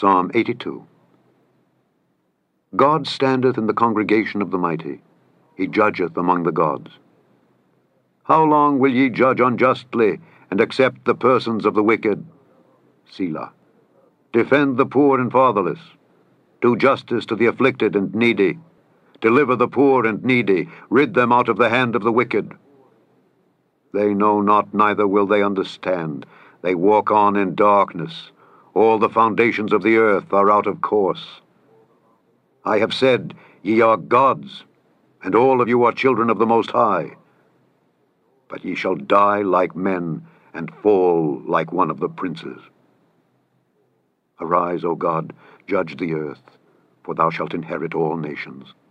Psalm 82. God standeth in the congregation of the mighty. He judgeth among the gods. How long will ye judge unjustly, and accept the persons of the wicked? Selah. Defend the poor and fatherless. Do justice to the afflicted and needy. Deliver the poor and needy. Rid them out of the hand of the wicked. They know not, neither will they understand. They walk on in darkness. All the foundations of the earth are out of course. I have said, ye are gods, and all of you are children of the Most High. But ye shall die like men, and fall like one of the princes. Arise, O God, judge the earth, for thou shalt inherit all nations.